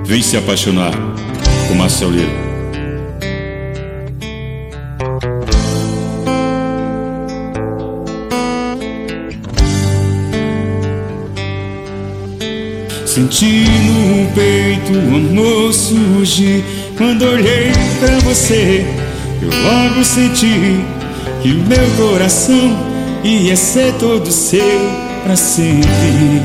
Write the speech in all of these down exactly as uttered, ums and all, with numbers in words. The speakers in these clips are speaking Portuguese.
Vem se apaixonar com Marcel Lira. Senti no peito o amor surgir. Quando olhei pra você, eu logo senti que o meu coração ia ser todo seu pra sempre.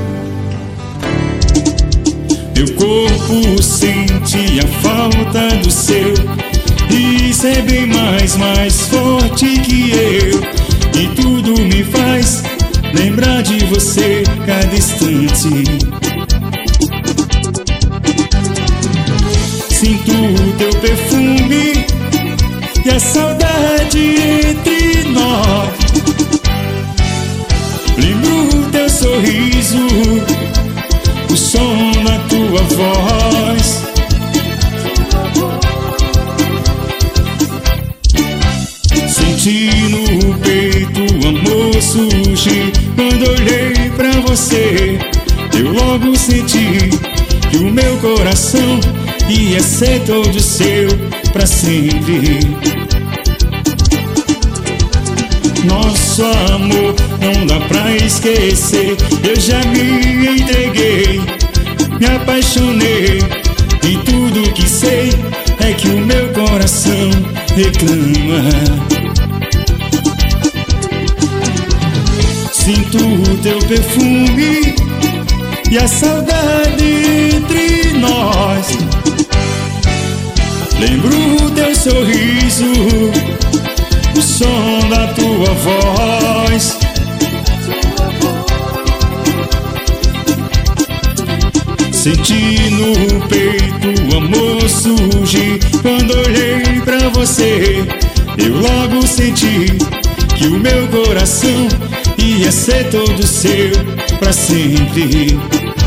Meu corpo sente a falta do seu. Isso é bem mais, mais forte que eu. E tudo me faz lembrar de você cada instante. Sinto o teu perfume e a saudade entre nós. Lembro o teu sorriso, o som da tua voz. Senti no peito o amor surgir. Quando olhei pra você, eu logo senti que o meu coração ia ser todo seu pra sempre. Nosso amor não dá pra esquecer. Eu já me entreguei, me apaixonei. E tudo que sei é que o meu coração reclama. Sinto o teu perfume e a saudade entre nós. Lembro o teu sorriso, o som da tua voz. Senti no peito o amor surgir. Quando olhei pra você, eu logo senti que o meu coração ia ser todo seu pra sempre.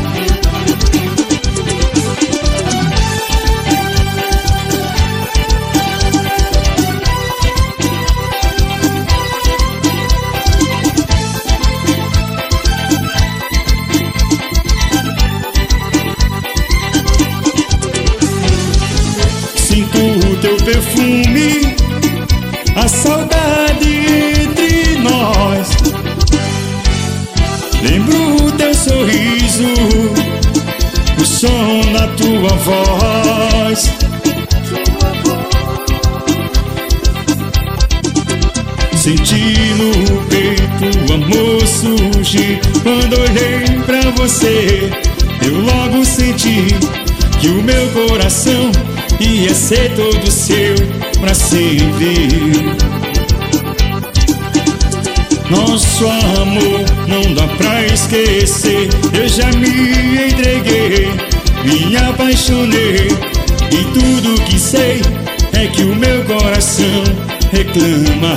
Sinto o teu perfume, a saudade entre nós. Lembro o teu sorriso, o som da tua voz. Senti no peito o amor surgir. Quando olhei pra você, eu logo senti que o meu coração ia ser todo seu pra sempre. Nosso amor não dá pra esquecer. Eu já me entreguei, me apaixonei. E tudo que sei é que o meu coração reclama.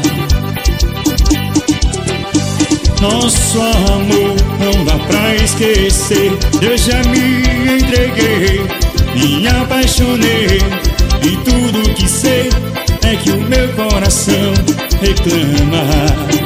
Nosso amor não dá pra esquecer. Eu já me entreguei, me apaixonei. E tudo que sei é que o meu coração reclama.